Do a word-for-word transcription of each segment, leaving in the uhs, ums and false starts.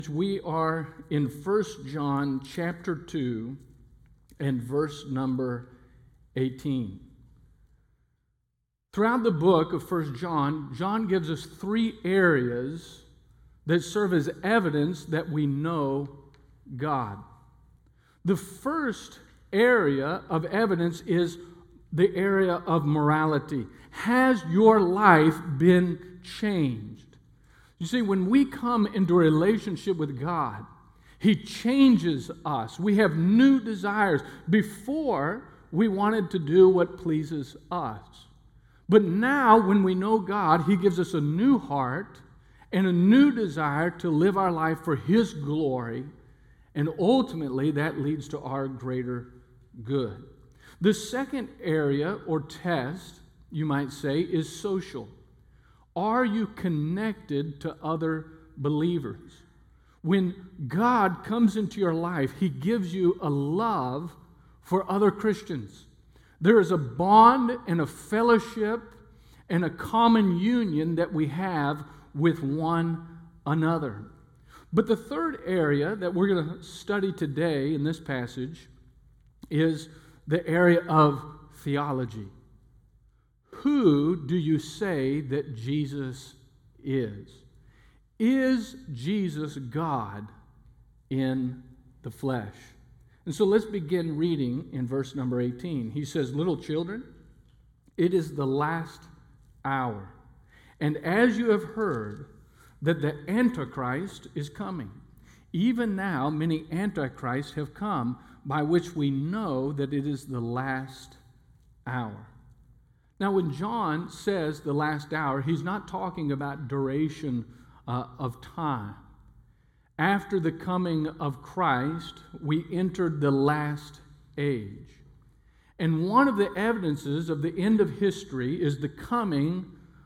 We are in First John chapter two and verse number eighteen. Throughout the book of First John, John gives us three areas that serve as evidence that we know God. The first area of evidence is the area of morality. Has your life been changed? You see, when we come into a relationship with God, He changes us. We have new desires. Before, we wanted to do what pleases us. But now, when we know God, He gives us a new heart and a new desire to live our life for His glory, and ultimately that leads to our greater good. The second area or test, you might say, is social. Are you connected to other believers? When God comes into your life, He gives you a love for other Christians. There is a bond and a fellowship and a common union that we have with one another. But the third area that we're going to study today in this passage is the area of theology. Who do you say that Jesus is? Is Jesus God in the flesh? And so let's begin reading in verse number eighteen. He says, "Little children, it is the last hour. And as you have heard that the Antichrist is coming, even now many Antichrists have come, by which we know that it is the last hour." Now, when John says the last hour, he's not talking about duration uh, of time. After the coming of Christ, we entered the last age. And one of the evidences of the end of history is the coming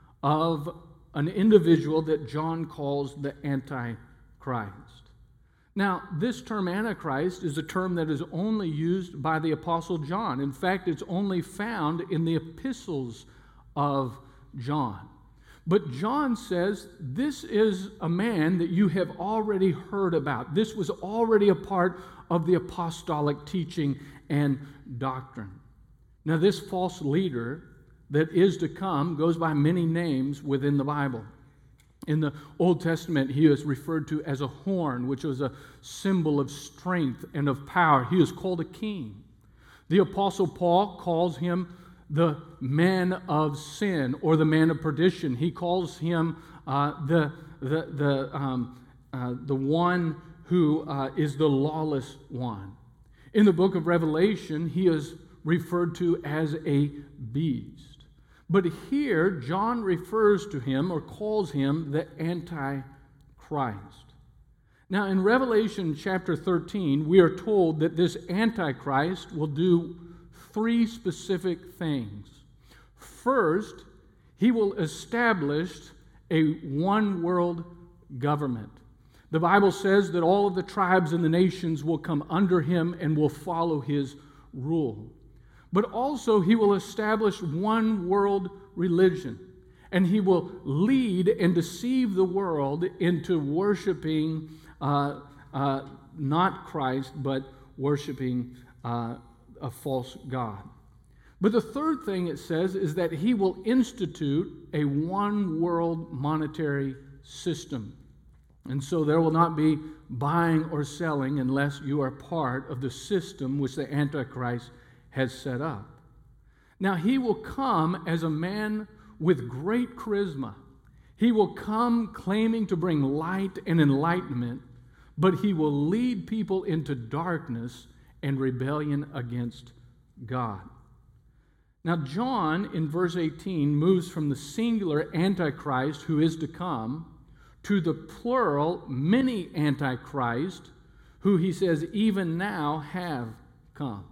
of an individual that John calls the Antichrist. Now, this term Antichrist is a term that is only used by the Apostle John. In fact, it's only found in the epistles of John. But John says, this is a man that you have already heard about. This was already a part of the apostolic teaching and doctrine. Now, this false leader that is to come goes by many names within the Bible. In the Old Testament, he is referred to as a horn, which was a symbol of strength and of power. He is called a king. The Apostle Paul calls him the man of sin or the man of perdition. He calls him uh, the, the, the, um, uh, the one who uh, is the lawless one. In the book of Revelation, he is referred to as a beast. But here, John refers to him or calls him the Antichrist. Now, in Revelation chapter thirteen, we are told that this Antichrist will do three specific things. First, he will establish a one-world government. The Bible says that all of the tribes and the nations will come under him and will follow his rule. But also, he will establish one world religion, and he will lead and deceive the world into worshiping uh, uh, not Christ, but worshiping uh, a false god. But the third thing it says is that he will institute a one world monetary system. And so there will not be buying or selling unless you are part of the system which the Antichrist has set up. Now, he will come as a man with great charisma. He will come claiming to bring light and enlightenment, but he will lead people into darkness and rebellion against God. Now, John, in verse eighteen, moves from the singular Antichrist who is to come to the plural many Antichrists who he says even now have come.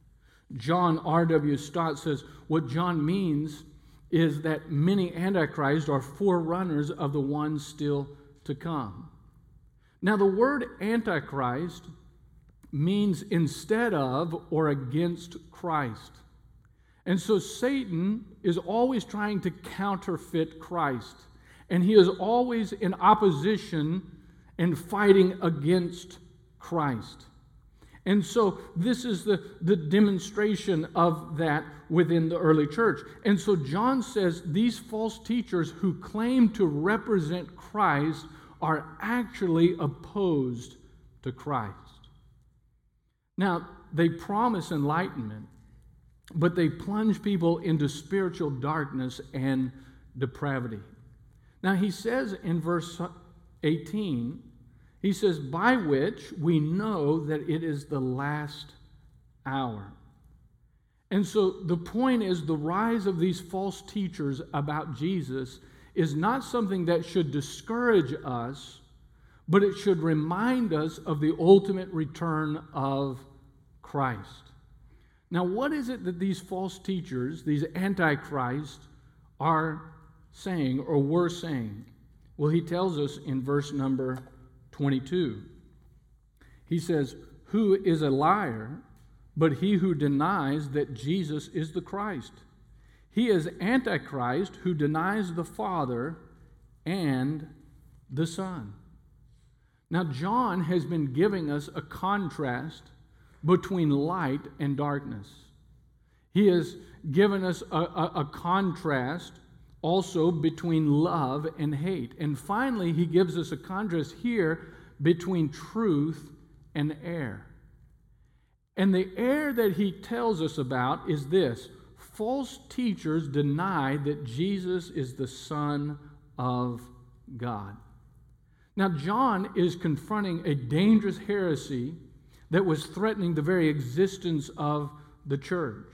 John R W Stott says what John means is that many Antichrists are forerunners of the one still to come. Now, the word Antichrist means instead of or against Christ. And so Satan is always trying to counterfeit Christ. And he is always in opposition and fighting against Christ. And so this is the, the demonstration of that within the early church. And so John says these false teachers who claim to represent Christ are actually opposed to Christ. Now, they promise enlightenment, but they plunge people into spiritual darkness and depravity. Now, he says in verse eighteen, he says, by which we know that it is the last hour. And so the point is, the rise of these false teachers about Jesus is not something that should discourage us, but it should remind us of the ultimate return of Christ. Now, what is it that these false teachers, these antichrists, are saying or were saying? Well, he tells us in verse number twenty-two. He says, who is a liar, but he who denies that Jesus is the Christ. He is Antichrist who denies the Father and the Son. Now, John has been giving us a contrast between light and darkness. He has given us a, a, a contrast also between love and hate. And finally, he gives us a contrast here between truth and error. And the error that he tells us about is this: false teachers deny that Jesus is the Son of God. Now, John is confronting a dangerous heresy that was threatening the very existence of the church.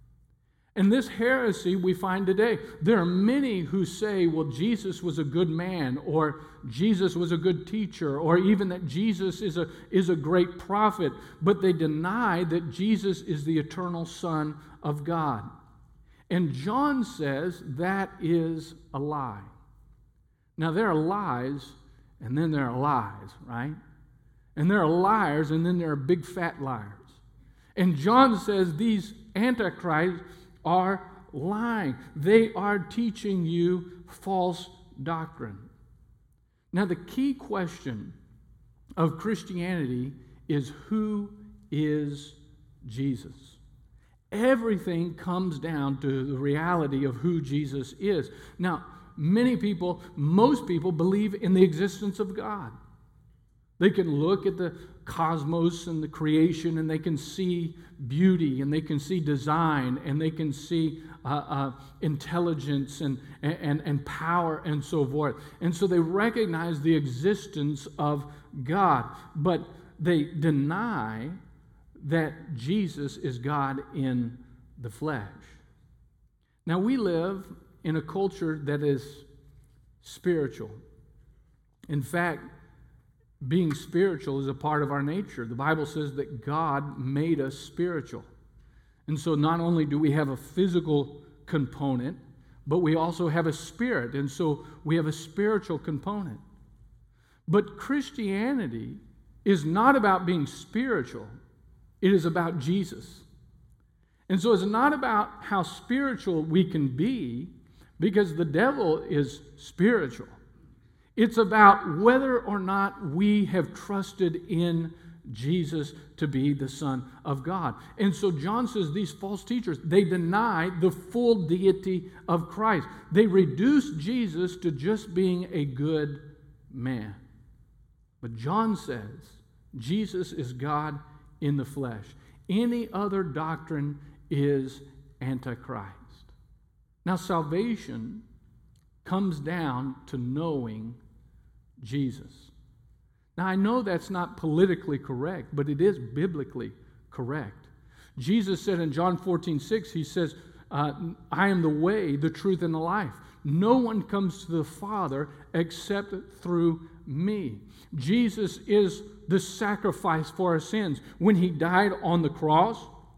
And this heresy we find today. There are many who say, well, Jesus was a good man, or Jesus was a good teacher, or even that Jesus is a, is a great prophet, but they deny that Jesus is the eternal Son of God. And John says that is a lie. Now, there are lies, and then there are lies, right? And there are liars, and then there are big fat liars. And John says these antichrists are lying. They are teaching you false doctrine. Now, the key question of Christianity is, who is Jesus? Everything comes down to the reality of who Jesus is. Now, many people, most people, believe in the existence of God. They can look at the cosmos and the creation, and they can see beauty, and they can see design, and they can see uh, uh, intelligence and, and, and power and so forth. And so they recognize the existence of God, but they deny that Jesus is God in the flesh. Now, we live in a culture that is spiritual. In fact, being spiritual is a part of our nature. The Bible says that God made us spiritual. And so not only do we have a physical component, but we also have a spirit. And so we have a spiritual component. But Christianity is not about being spiritual. It is about Jesus. And so it's not about how spiritual we can be, because the devil is spiritual. It's about whether or not we have trusted in Jesus to be the Son of God. And so John says these false teachers, they deny the full deity of Christ. They reduce Jesus to just being a good man. But John says Jesus is God in the flesh. Any other doctrine is antichrist. Now, salvation comes down to knowing Jesus. Now, I know that's not politically correct, but it is biblically correct. Jesus said in John fourteen six, he says, uh, I am the way, the truth, and the life. No one comes to the Father except through me. Jesus is the sacrifice for our sins. When he died on the cross,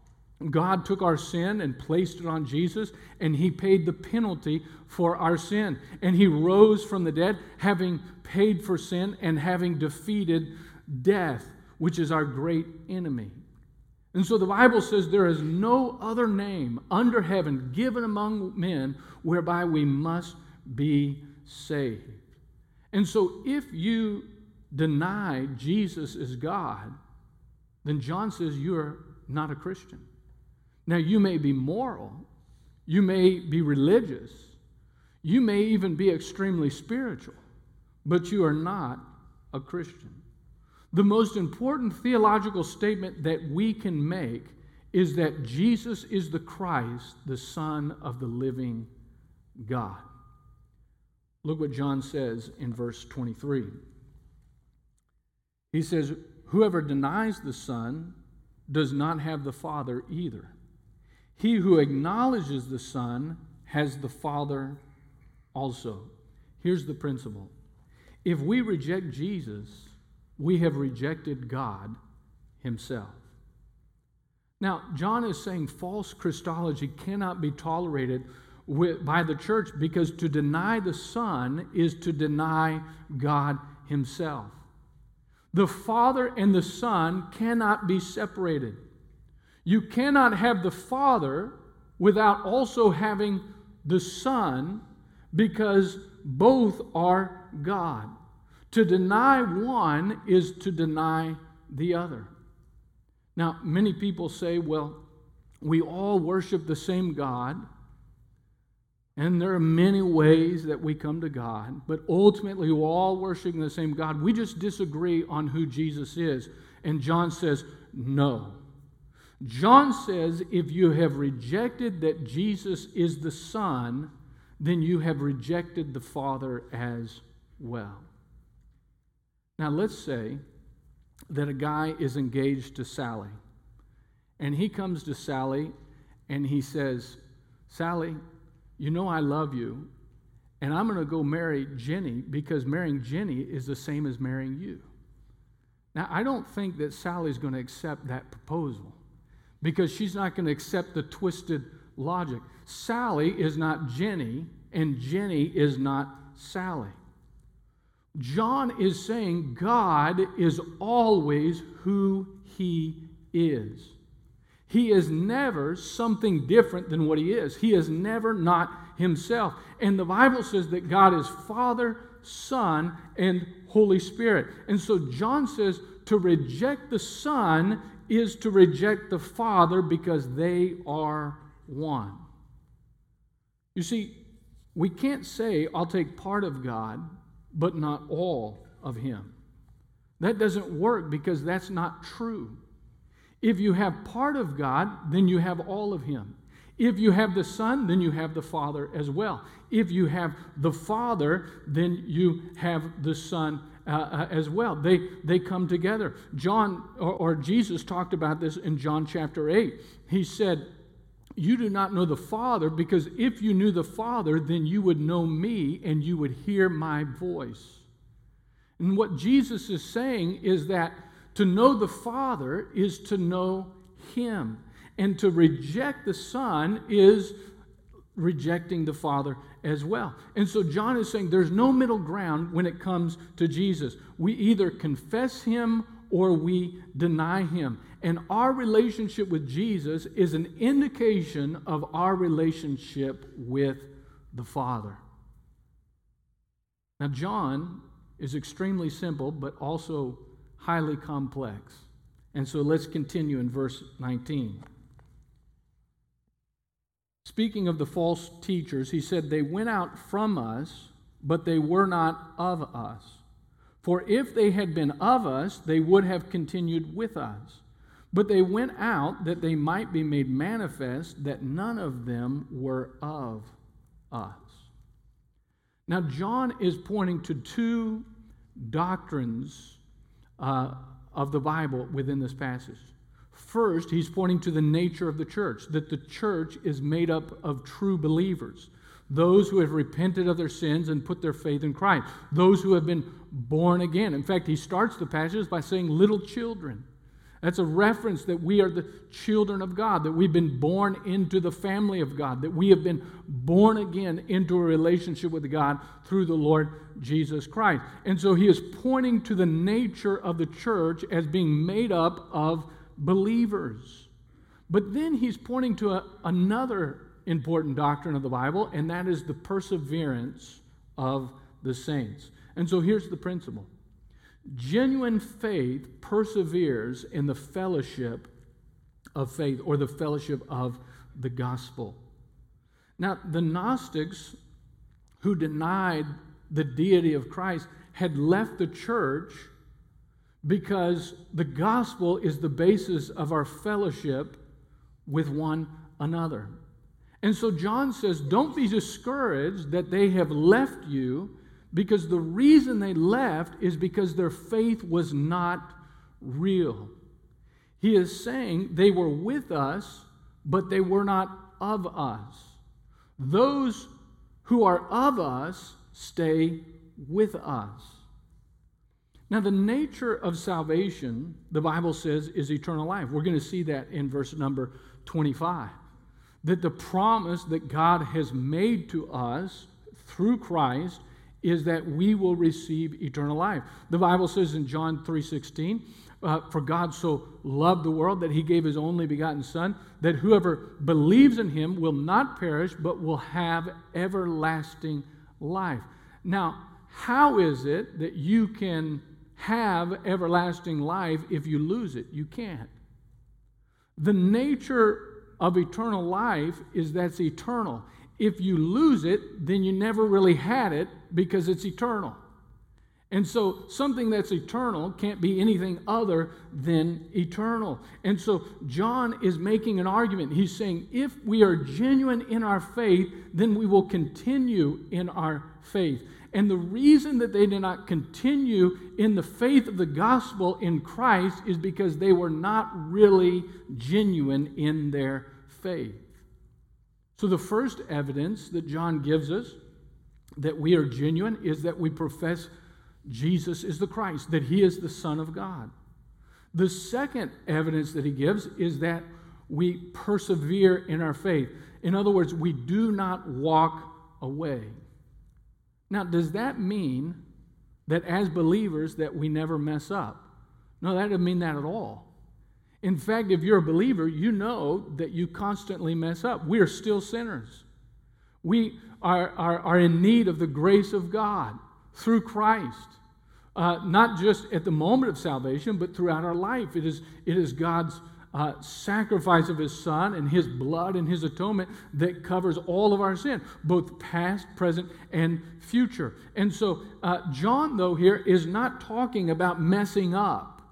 God took our sin and placed it on Jesus, and he paid the penalty for our sin. And he rose from the dead, having paid for sin and having defeated death, which is our great enemy. And so the Bible says there is no other name under heaven given among men whereby we must be saved. And so if you deny Jesus is God, then John says you're not a Christian. Now, you may be moral, you may be religious, you may even be extremely spiritual, but you are not a Christian. The most important theological statement that we can make is that Jesus is the Christ, the Son of the living God. Look what John says in verse twenty-three. He says, "Whoever denies the Son does not have the Father either. He who acknowledges the Son has the Father also." Here's the principle. If we reject Jesus, we have rejected God himself. Now, John is saying false Christology cannot be tolerated with, by the church, because to deny the Son is to deny God himself. The Father and the Son cannot be separated. You cannot have the Father without also having the Son, because both are God. To deny one is to deny the other. Now, many people say, well, we all worship the same God, and there are many ways that we come to God, but ultimately we're all worshiping the same God. We just disagree on who Jesus is. And John says, no. John says, if you have rejected that Jesus is the Son, then you have rejected the Father as well. Now, let's say that a guy is engaged to Sally, and he comes to Sally and he says, "Sally, you know I love you, and I'm going to go marry Jenny because marrying Jenny is the same as marrying you." Now, I don't think that Sally's going to accept that proposal, because she's not going to accept the twisted logic. Sally is not Jenny, and Jenny is not Sally. John is saying God is always who he is. He is never something different than what he is. He is never not himself. And the Bible says that God is Father, Son, and Holy Spirit. And so John says to reject the Son is to reject the Father, because they are one. You see, we can't say, I'll take part of God, but not all of him. That doesn't work, because that's not true. If you have part of God, then you have all of him. If you have the Son, then you have the Father as well. If you have the Father, then you have the Son uh, uh, as well. They, they come together. John, or, or Jesus talked about this in John chapter eight. He said, "You do not know the Father, because if you knew the Father, then you would know me, and you would hear my voice." And what Jesus is saying is that to know the Father is to know him. And to reject the Son is rejecting the Father as well. And so John is saying there's no middle ground when it comes to Jesus. We either confess him or we deny him. And our relationship with Jesus is an indication of our relationship with the Father. Now, John is extremely simple, but also highly complex. And so let's continue in verse nineteen. Speaking of the false teachers, he said, "They went out from us, but they were not of us. For if they had been of us, they would have continued with us. But they went out that they might be made manifest that none of them were of us." Now, John is pointing to two doctrines uh, of the Bible within this passage. First, he's pointing to the nature of the church, that the church is made up of true believers, those who have repented of their sins and put their faith in Christ, those who have been born again. In fact, he starts the passage by saying little children. That's a reference that we are the children of God, that we've been born into the family of God, that we have been born again into a relationship with God through the Lord Jesus Christ. And so he is pointing to the nature of the church as being made up of believers. But then he's pointing to a, another important doctrine of the Bible, and that is the perseverance of the saints. And so here's the principle. Genuine faith perseveres in the fellowship of faith, or the fellowship of the gospel. Now, the Gnostics who denied the deity of Christ had left the church because the gospel is the basis of our fellowship with one another. And so John says, don't be discouraged that they have left you, because the reason they left is because their faith was not real. He is saying they were with us, but they were not of us. Those who are of us stay with us. Now, the nature of salvation, the Bible says, is eternal life. We're going to see that in verse number twenty-five. That the promise that God has made to us through Christ is that we will receive eternal life. The Bible says in John three sixteen, uh, for God so loved the world that he gave his only begotten Son, that whoever believes in him will not perish, but will have everlasting life. Now, how is it that you can have everlasting life if you lose it? You can't. The nature of eternal life is that's eternal. If you lose it, then you never really had it, because it's eternal. And so something that's eternal can't be anything other than eternal. And so John is making an argument. He's saying if we are genuine in our faith, then we will continue in our faith. And the reason that they did not continue in the faith of the gospel in Christ is because they were not really genuine in their faith. So the first evidence that John gives us that we are genuine is that we profess Jesus is the Christ, that he is the Son of God. The second evidence that he gives is that we persevere in our faith. In other words, we do not walk away. Now, does that mean that as believers that we never mess up? No, that doesn't mean that at all. In fact, if you're a believer, you know that you constantly mess up. We are still sinners. We are, are, are in need of the grace of God through Christ. Uh, not just at the moment of salvation, but throughout our life. It is, it is God's uh, sacrifice of his Son and his blood and his atonement that covers all of our sin, both past, present, and future. And so uh, John, though, here is not talking about messing up.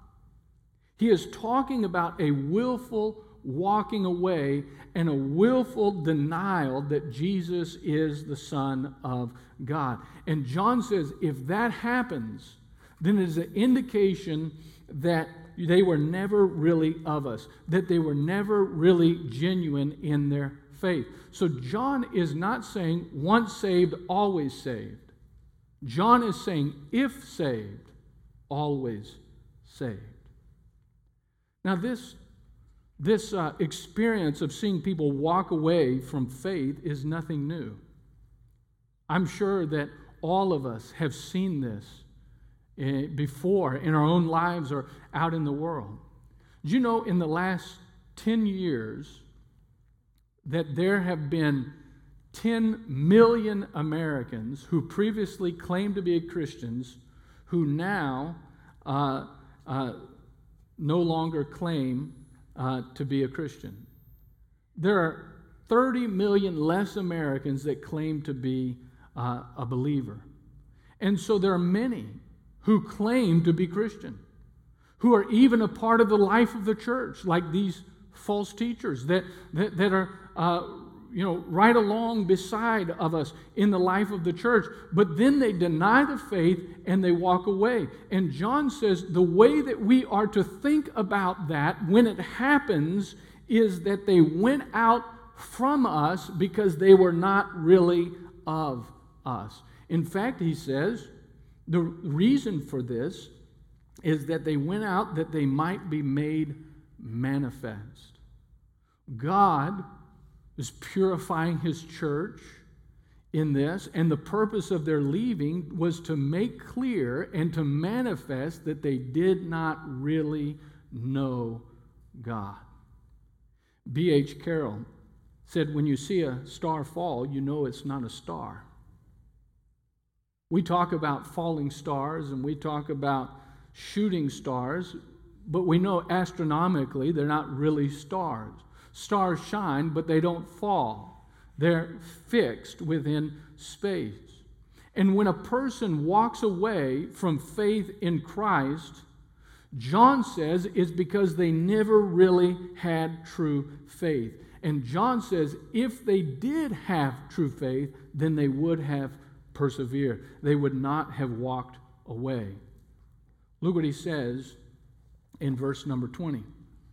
He is talking about a willful walking away and a willful denial that Jesus is the Son of God. And John says if that happens, then it is an indication that they were never really of us, that they were never really genuine in their faith. So John is not saying once saved, always saved. John is saying if saved, always saved. Now this, this uh, experience of seeing people walk away from faith is nothing new. I'm sure that all of us have seen this before in our own lives or out in the world. Do you know in the last ten years that there have been ten million Americans who previously claimed to be Christians who now uh, uh, no longer claim uh, to be a Christian? There are thirty million less Americans that claim to be uh, a believer. And so there are many who claim to be Christian, who are even a part of the life of the church, like these false teachers that, that, that are uh, you know, right along beside of us in the life of the church. But then they deny the faith and they walk away. And John says the way that we are to think about that when it happens is that they went out from us because they were not really of us. In fact, he says, the reason for this is that they went out that they might be made manifest. God is purifying his church in this, and the purpose of their leaving was to make clear and to manifest that they did not really know God. B H Carroll said, when you see a star fall, you know it's not a star. We talk about falling stars and we talk about shooting stars, but we know astronomically they're not really stars. Stars shine, but they don't fall. They're fixed within space. And when a person walks away from faith in Christ, John says it's because they never really had true faith. And John says if they did have true faith, then they would have persevered. They would not have walked away. Look what he says in verse number twenty.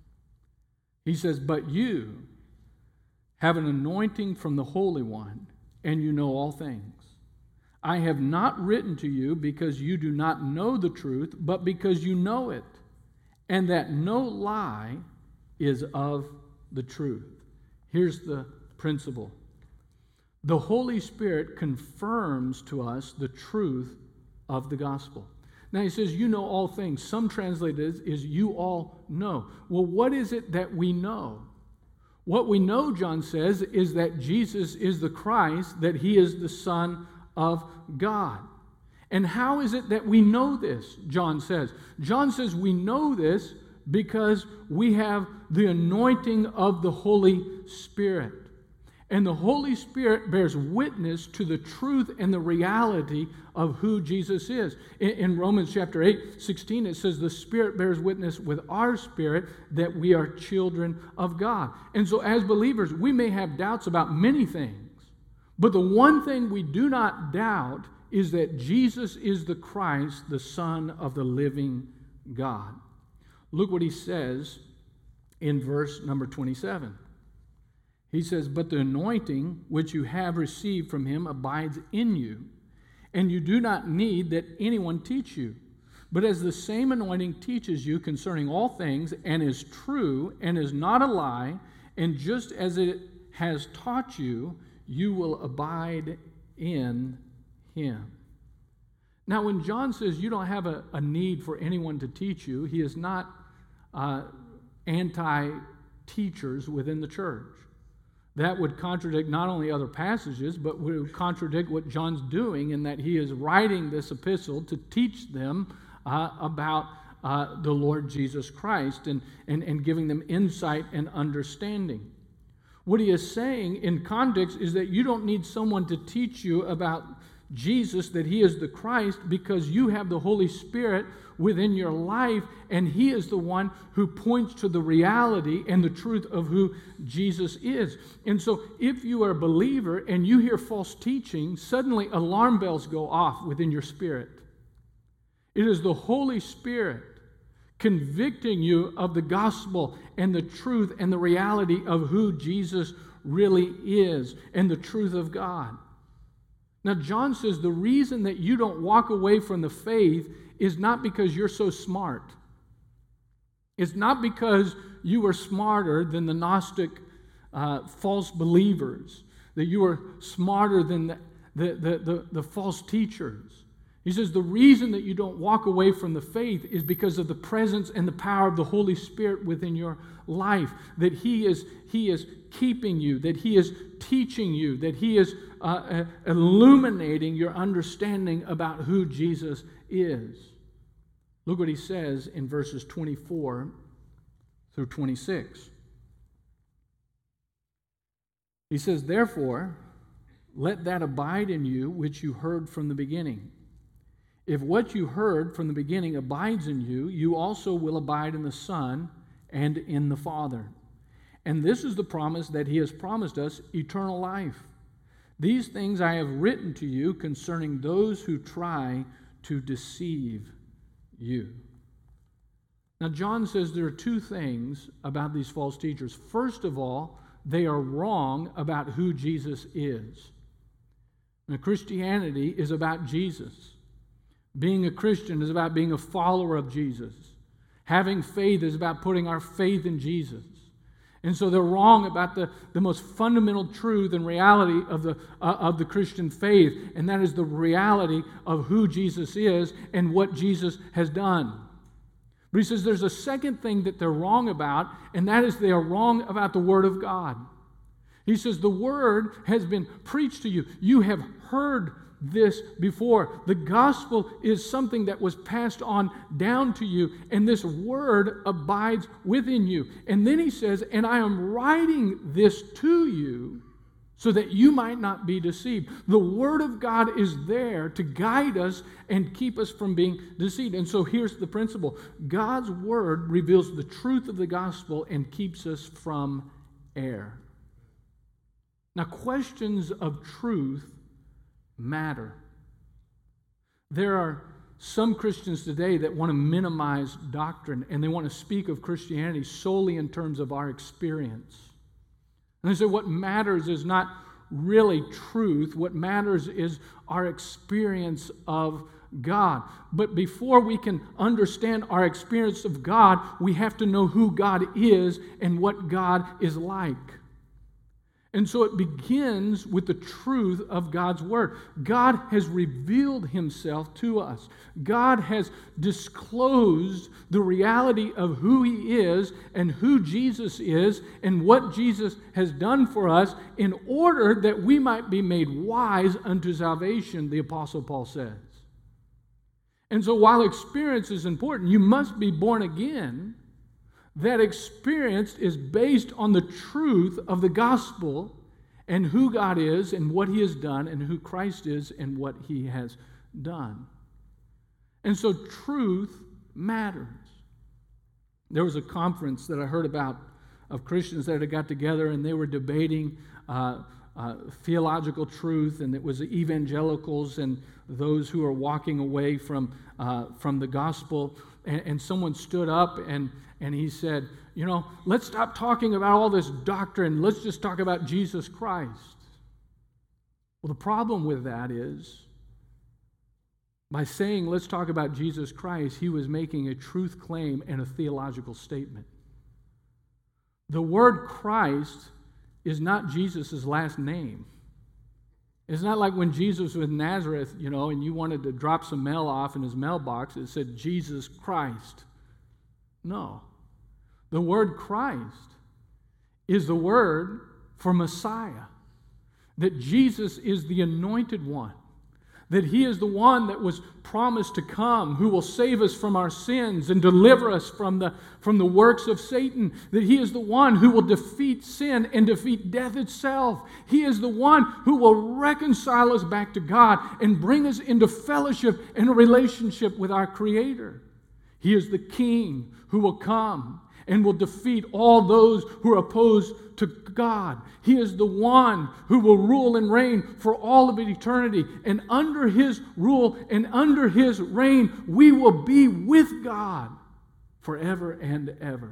He says, "But you have an anointing from the Holy One, and you know all things. I have not written to you because you do not know the truth, but because you know it, and that no lie is of the truth." Here's the principle. The Holy Spirit confirms to us the truth of the gospel. Now he says, you know all things. Some translate it is you all know. Well, what is it that we know? What we know, John says, is that Jesus is the Christ, that he is the Son of God. And how is it that we know this, John says? John says we know this because we have the anointing of the Holy Spirit. And the Holy Spirit bears witness to the truth and the reality of who Jesus is. In, in Romans chapter eight, sixteen, it says the Spirit bears witness with our spirit that we are children of God. And so as believers, we may have doubts about many things, but the one thing we do not doubt is that Jesus is the Christ, the Son of the living God. Look what he says in verse number twenty-seven. He says, "But the anointing which you have received from him abides in you, and you do not need that anyone teach you. But as the same anointing teaches you concerning all things, and is true, and is not a lie, and just as it has taught you, you will abide in him." Now, when John says you don't have a, a need for anyone to teach you, he is not uh, anti-teachers within the church. That would contradict not only other passages, but would contradict what John's doing in that he is writing this epistle to teach them uh, about uh, the Lord Jesus Christ and, and, and giving them insight and understanding. What he is saying in context is that you don't need someone to teach you about Jesus, that he is the Christ, because you have the Holy Spirit within your life, and he is the one who points to the reality and the truth of who Jesus is. And so if you are a believer and you hear false teaching, suddenly alarm bells go off within your spirit. It is the Holy Spirit convicting you of the gospel and the truth and the reality of who Jesus really is and the truth of God. Now, John says the reason that you don't walk away from the faith is not because you're so smart. It's not because you are smarter than the Gnostic uh, false believers, that you are smarter than the, the, the, the, the false teachers. He says the reason that you don't walk away from the faith is because of the presence and the power of the Holy Spirit within your life, that he is, he is keeping you, that he is teaching you, that he is uh, illuminating your understanding about who Jesus is. Look what he says in verses twenty-four through twenty-six. He says, "Therefore, let that abide in you which you heard from the beginning. If what you heard from the beginning abides in you, you also will abide in the Son and in the Father. And this is the promise that he has promised us, eternal life. These things I have written to you concerning those who try to deceive you." Now, John says there are two things about these false teachers. First of all, they are wrong about who Jesus is. Now, Christianity is about Jesus. Being a Christian is about being a follower of Jesus. Having faith is about putting our faith in Jesus. And so they're wrong about the, the most fundamental truth and reality of the, uh, of the Christian faith, and that is the reality of who Jesus is and what Jesus has done. But he says there's a second thing that they're wrong about, and that is they are wrong about the Word of God. He says the Word has been preached to you. You have heard this before. The gospel is something that was passed on down to you, and this word abides within you. And then he says, and I am writing this to you so that you might not be deceived. The word of God is there to guide us and keep us from being deceived. And so here's the principle. God's word reveals the truth of the gospel and keeps us from error. Now, questions of truth matter. There are some Christians today that want to minimize doctrine, and they want to speak of Christianity solely in terms of our experience. And they say what matters is not really truth. What matters is our experience of God. But before we can understand our experience of God, we have to know who God is and what God is like. And so it begins with the truth of God's Word. God has revealed Himself to us. God has disclosed the reality of who He is and who Jesus is and what Jesus has done for us in order that we might be made wise unto salvation, the Apostle Paul says. And so while experience is important, you must be born again. That experience is based on the truth of the gospel and who God is and what He has done and who Christ is and what He has done. And so truth matters. There was a conference that I heard about of Christians that had got together and they were debating uh, uh, theological truth, and it was evangelicals and those who are walking away from, uh, from the gospel. And, and someone stood up and And he said, you know, let's stop talking about all this doctrine. Let's just talk about Jesus Christ. Well, the problem with that is, by saying let's talk about Jesus Christ, he was making a truth claim and a theological statement. The word Christ is not Jesus' last name. It's not like when Jesus was in Nazareth, you know, and you wanted to drop some mail off in his mailbox, it said Jesus Christ. No. The word Christ is the word for Messiah. That Jesus is the anointed one. That He is the one that was promised to come, who will save us from our sins and deliver us from the, from the works of Satan. That He is the one who will defeat sin and defeat death itself. He is the one who will reconcile us back to God and bring us into fellowship and a relationship with our Creator. He is the King who will come and will defeat all those who are opposed to God. He is the one who will rule and reign for all of eternity. And under His rule and under His reign, we will be with God forever and ever.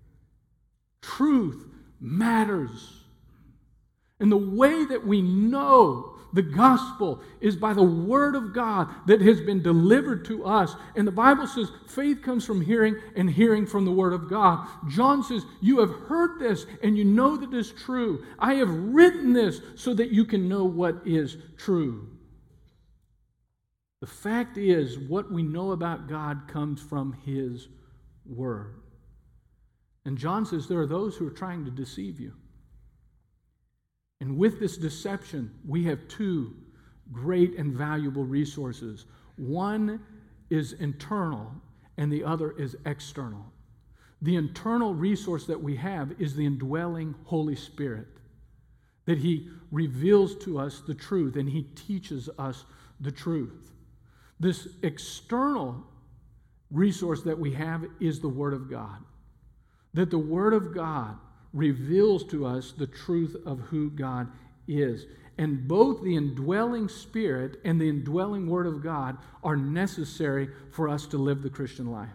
Truth matters. And the way that we know the gospel is by the word of God that has been delivered to us. And the Bible says faith comes from hearing and hearing from the word of God. John says, you have heard this and you know that it is true. I have written this so that you can know what is true. The fact is, what we know about God comes from His word. And John says there are those who are trying to deceive you. And with this deception, we have two great and valuable resources. One is internal, and the other is external. The internal resource that we have is the indwelling Holy Spirit, that He reveals to us the truth, and He teaches us the truth. This external resource that we have is the Word of God, that the Word of God reveals to us the truth of who God is. And both the indwelling Spirit and the indwelling Word of God are necessary for us to live the Christian life.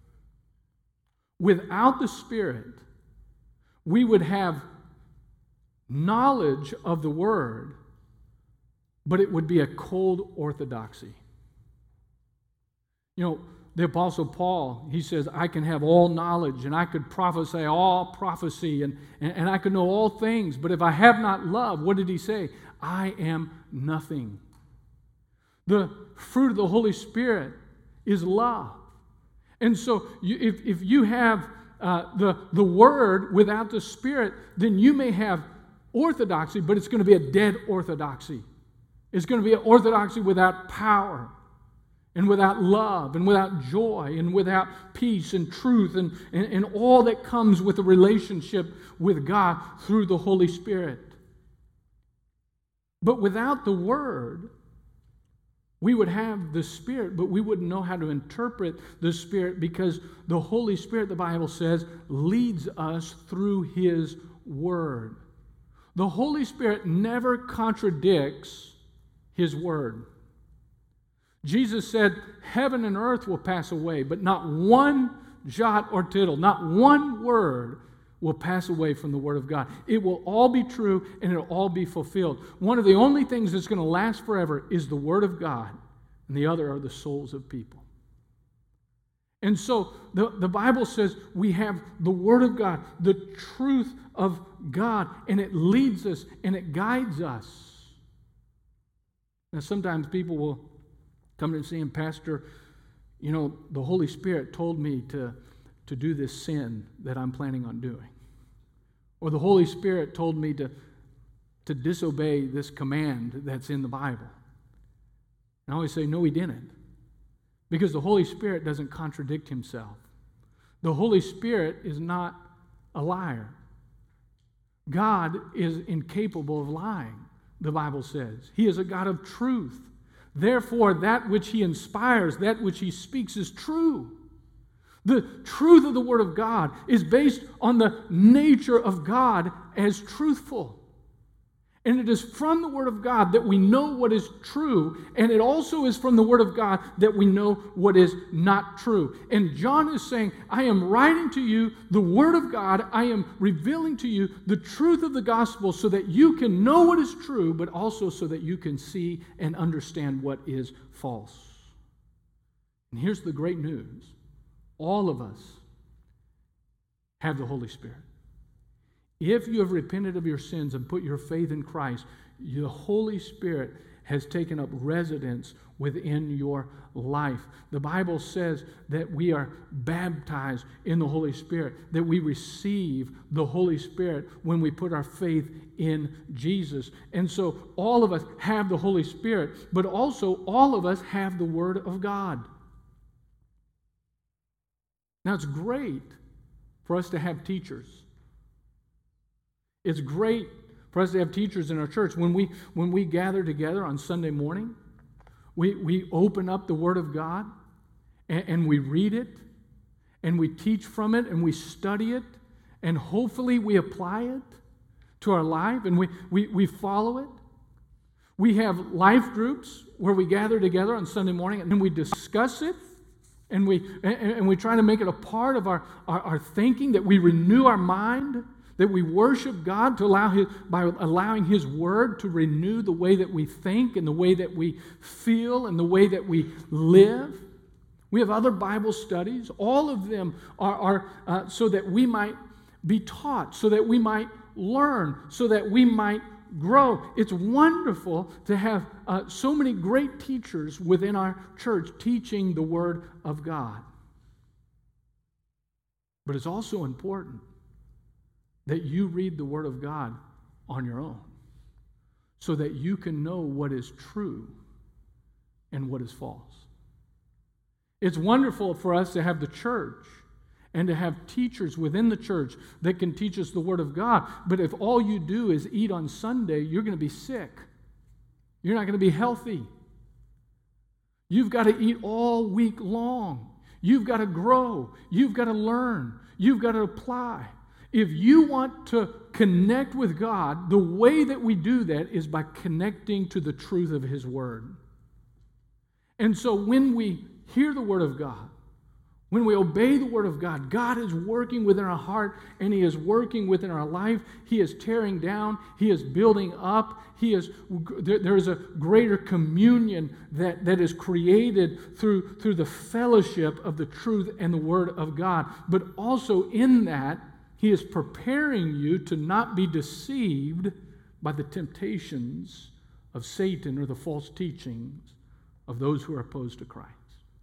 Without the Spirit, we would have knowledge of the Word, but it would be a cold orthodoxy. You know, the Apostle Paul, he says, I can have all knowledge and I could prophesy all prophecy and, and, and I could know all things. But if I have not love, what did he say? I am nothing. The fruit of the Holy Spirit is love. And so you, if, if you have uh, the, the Word without the Spirit, then you may have orthodoxy, but it's going to be a dead orthodoxy. It's going to be orthodoxy without power, and without love, and without joy, and without peace and truth, and, and, and all that comes with a relationship with God through the Holy Spirit. But without the Word, we would have the Spirit, but we wouldn't know how to interpret the Spirit, because the Holy Spirit, the Bible says, leads us through His Word. The Holy Spirit never contradicts His Word. Jesus said, heaven and earth will pass away, but not one jot or tittle, not one word will pass away from the Word of God. It will all be true, and it will all be fulfilled. One of the only things that's going to last forever is the Word of God, and the other are the souls of people. And so the, the Bible says we have the Word of God, the truth of God, and it leads us and it guides us. Now, sometimes people will come and say, Pastor, you know, the Holy Spirit told me to, to do this sin that I'm planning on doing. Or the Holy Spirit told me to, to disobey this command that's in the Bible. And I always say, no, He didn't. Because the Holy Spirit doesn't contradict Himself. The Holy Spirit is not a liar. God is incapable of lying, the Bible says. He is a God of truth. Therefore, that which He inspires, that which He speaks is true. The truth of the Word of God is based on the nature of God as truthful. And it is from the Word of God that we know what is true, and it also is from the Word of God that we know what is not true. And John is saying, I am writing to you the Word of God. I am revealing to you the truth of the gospel so that you can know what is true, but also so that you can see and understand what is false. And here's the great news. All of us have the Holy Spirit. If you have repented of your sins and put your faith in Christ, the Holy Spirit has taken up residence within your life. The Bible says that we are baptized in the Holy Spirit, that we receive the Holy Spirit when we put our faith in Jesus. And so all of us have the Holy Spirit, but also all of us have the Word of God. Now, it's great for us to have teachers. It's great for us to have teachers in our church. When we when we gather together on Sunday morning, we, we open up the Word of God and, and we read it and we teach from it and we study it and hopefully we apply it to our life and we, we, we follow it. We have life groups where we gather together on Sunday morning and then we discuss it and we and, and we try to make it a part of our, our, our thinking, that we renew our mind, that we worship God to allow his, by allowing His Word to renew the way that we think and the way that we feel and the way that we live. We have other Bible studies. All of them are, are uh, so that we might be taught, so that we might learn, so that we might grow. It's wonderful to have uh, so many great teachers within our church teaching the Word of God. But it's also important that you read the Word of God on your own so that you can know what is true and what is false. It's wonderful for us to have the church and to have teachers within the church that can teach us the Word of God. But if all you do is eat on Sunday, you're going to be sick. You're not going to be healthy. You've got to eat all week long. You've got to grow. You've got to learn. You've got to apply. If you want to connect with God, the way that we do that is by connecting to the truth of His Word. And so when we hear the Word of God, when we obey the Word of God, God is working within our heart and He is working within our life. He is tearing down. He is building up. He is, there, there is a greater communion that, that is created through, through the fellowship of the truth and the Word of God. But also in that, He is preparing you to not be deceived by the temptations of Satan or the false teachings of those who are opposed to Christ.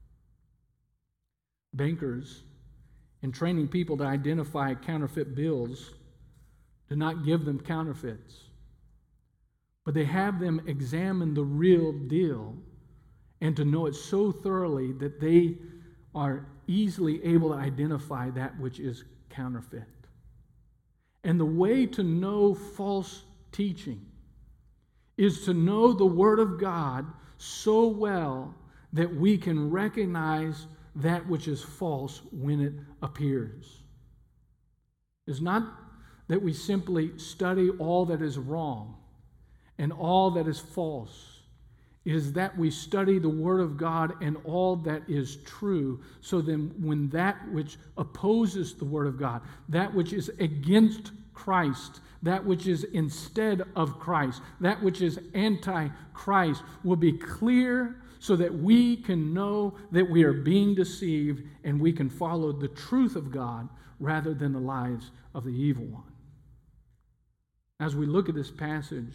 Bankers, in training people to identify counterfeit bills, do not give them counterfeits, but they have them examine the real deal and to know it so thoroughly that they are easily able to identify that which is counterfeit. And the way to know false teaching is to know the Word of God so well that we can recognize that which is false when it appears. It's not that we simply study all that is wrong and all that is false. It is that we study the Word of God and all that is true, so then when that which opposes the Word of God, that which is against Christ, that which is instead of Christ, that which is anti-Christ, will be clear so that we can know that we are being deceived and we can follow the truth of God rather than the lies of the evil one. As we look at this passage,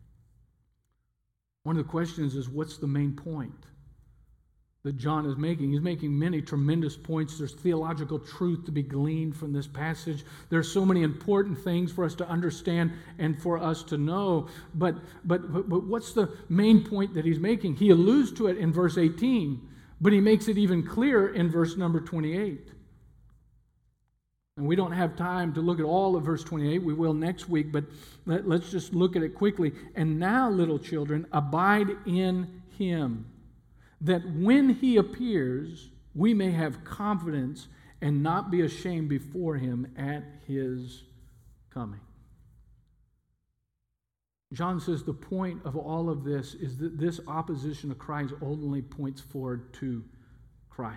one of the questions is, what's the main point that John is making? He's making many tremendous points. There's theological truth to be gleaned from this passage. There's so many important things for us to understand and for us to know. But, but, but, but what's the main point that he's making? He alludes to it in verse eighteen, but he makes it even clearer in verse number twenty-eight. And we don't have time to look at all of verse twenty-eight. We will next week, but let, let's just look at it quickly. And now, little children, abide in him, that when he appears, we may have confidence and not be ashamed before him at his coming. John says the point of all of this is that this opposition to Christ only points forward to Christ.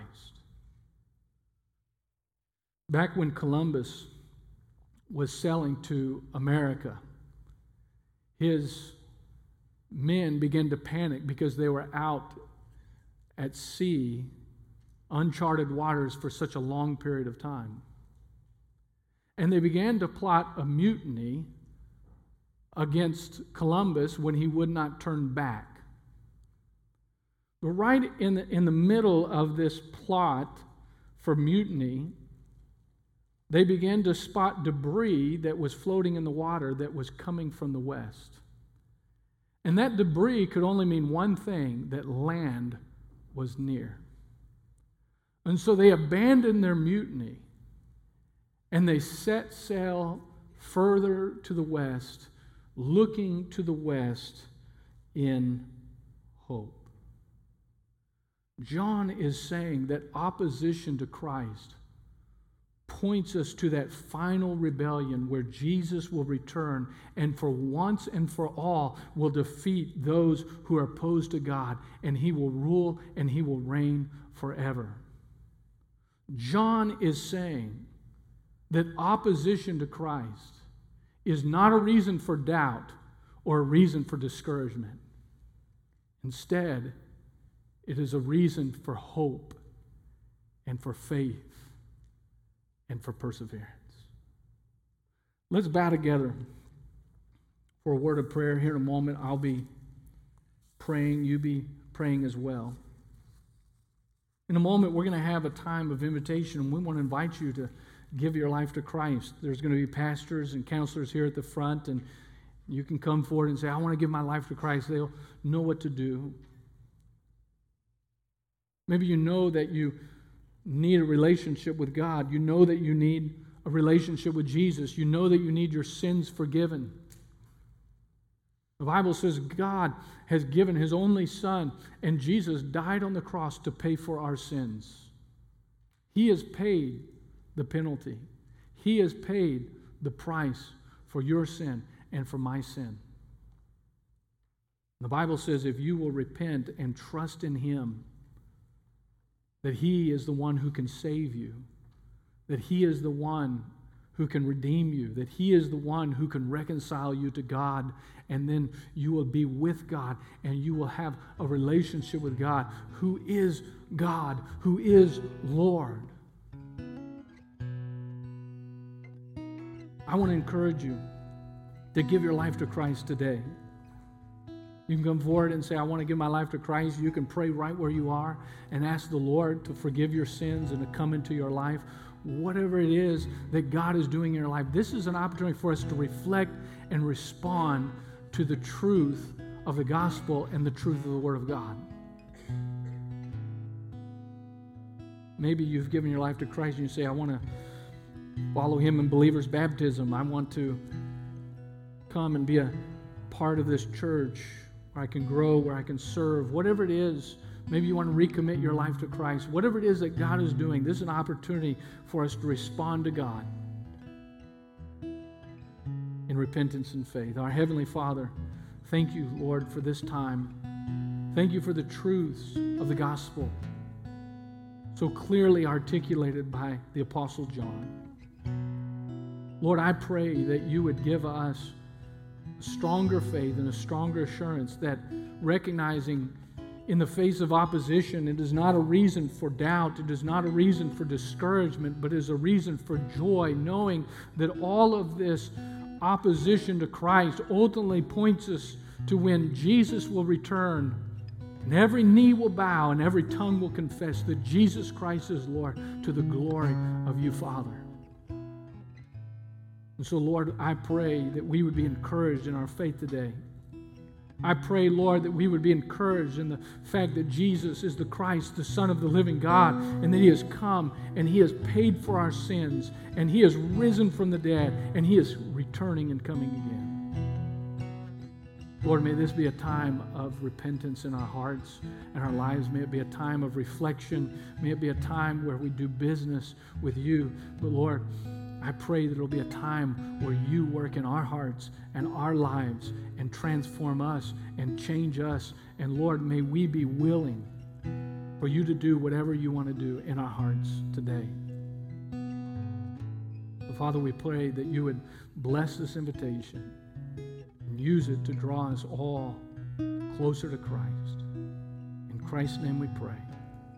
Back when Columbus was sailing to America, his men began to panic because they were out at sea, uncharted waters for such a long period of time. And they began to plot a mutiny against Columbus when he would not turn back. But right in the, in the middle of this plot for mutiny, they began to spot debris that was floating in the water that was coming from the west. And that debris could only mean one thing, that land was near. And so they abandoned their mutiny and they set sail further to the west, looking to the west in hope. John is saying that opposition to Christ points us to that final rebellion where Jesus will return and for once and for all will defeat those who are opposed to God, and he will rule and he will reign forever. John is saying that opposition to Christ is not a reason for doubt or a reason for discouragement. Instead, it is a reason for hope and for faith and for perseverance. Let's bow together for a word of prayer. Here in a moment, I'll be praying. You be praying as well. In a moment, we're going to have a time of invitation, and we want to invite you to give your life to Christ. There's going to be pastors and counselors here at the front, and you can come forward and say, I want to give my life to Christ. They'll know what to do. Maybe you know that you need a relationship with God. You know that you need a relationship with Jesus. You know that you need your sins forgiven. The Bible says God has given his only Son, and Jesus died on the cross to pay for our sins. He has paid the penalty. He has paid the price for your sin and for my sin. The Bible says if you will repent and trust in him, that he is the one who can save you, that he is the one who can redeem you, that he is the one who can reconcile you to God, and then you will be with God, and you will have a relationship with God, who is God, who is Lord. I want to encourage you to give your life to Christ today. You can come forward and say, I want to give my life to Christ. You can pray right where you are and ask the Lord to forgive your sins and to come into your life. Whatever it is that God is doing in your life, this is an opportunity for us to reflect and respond to the truth of the gospel and the truth of the Word of God. Maybe you've given your life to Christ and you say, I want to follow Him in believer's baptism. I want to come and be a part of this church where I can grow, where I can serve, whatever it is. Maybe you want to recommit your life to Christ. Whatever it is that God is doing, this is an opportunity for us to respond to God in repentance and faith. Our Heavenly Father, thank you, Lord, for this time. Thank you for the truths of the gospel, so clearly articulated by the Apostle John. Lord, I pray that you would give us a stronger faith and a stronger assurance that recognizing in the face of opposition, it is not a reason for doubt, it is not a reason for discouragement, but is a reason for joy, knowing that all of this opposition to Christ ultimately points us to when Jesus will return, and every knee will bow and every tongue will confess that Jesus Christ is Lord, to the glory of you, Father. And so, Lord, I pray that we would be encouraged in our faith today. I pray, Lord, that we would be encouraged in the fact that Jesus is the Christ, the Son of the living God, and that He has come and He has paid for our sins, and He has risen from the dead, and He is returning and coming again. Lord, may this be a time of repentance in our hearts and our lives. May it be a time of reflection. May it be a time where we do business with you. But Lord, I pray that it'll be a time where you work in our hearts and our lives and transform us and change us. And Lord, may we be willing for you to do whatever you want to do in our hearts today. So Father, we pray that you would bless this invitation and use it to draw us all closer to Christ. In Christ's name we pray.